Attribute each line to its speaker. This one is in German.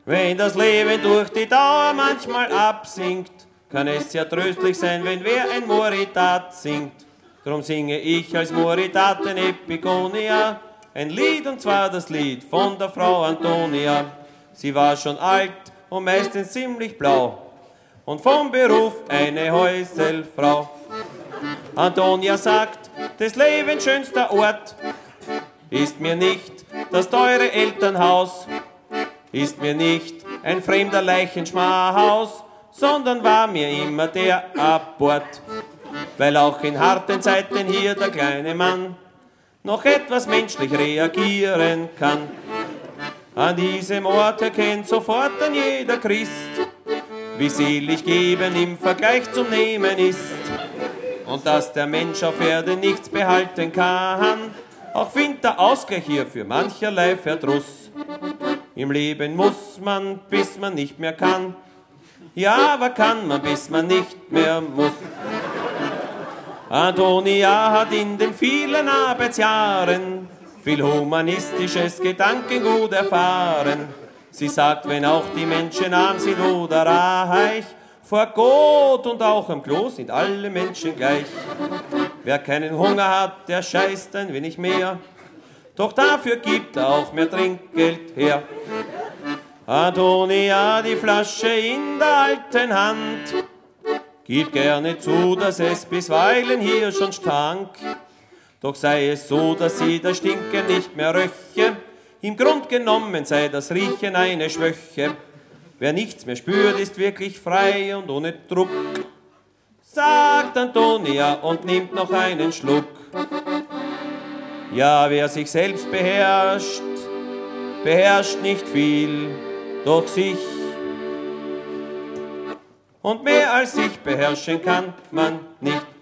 Speaker 1: Wenn das Leben durch die Dauer manchmal absinkt, kann es ja tröstlich sein, wenn wer ein Moritat singt. Drum singe ich als Moritaten Epigonia ein Lied, und zwar das Lied von der Frau Antonia. Sie war schon alt und meistens ziemlich blau und vom Beruf eine Häuselfrau. Antonia sagt, des Lebens schönster Ort ist mir nicht das teure Elternhaus, ist mir nicht ein fremder Leichenschmarrhaus, sondern war mir immer der Abort. Weil auch in harten Zeiten hier der kleine Mann noch etwas menschlich reagieren kann. An diesem Ort erkennt sofort dann jeder Christ, wie selig geben im Vergleich zum Nehmen ist. Und dass der Mensch auf Erden nichts behalten kann, auch findet der Ausgleich hier für mancherlei Verdruss. Im Leben muss man, bis man nicht mehr kann. Ja, aber kann man, bis man nicht mehr muss. Antonia hat in den vielen Arbeitsjahren viel humanistisches Gedankengut erfahren. Sie sagt, wenn auch die Menschen arm sind oder reich, vor Gott und auch am Klo sind alle Menschen gleich. Wer keinen Hunger hat, der scheißt ein wenig mehr, doch dafür gibt er auch mehr Trinkgeld her. Antonia, die Flasche in der alten Hand, gibt gerne zu, dass es bisweilen hier schon stank. Doch sei es so, dass sie das Stinken nicht mehr röche, im Grund genommen sei das Riechen eine Schwäche. Wer nichts mehr spürt, ist wirklich frei und ohne Druck, sagt Antonia und nimmt noch einen Schluck. Ja, wer sich selbst beherrscht, beherrscht nicht viel, doch sich. Und mehr als sich beherrschen kann man nicht.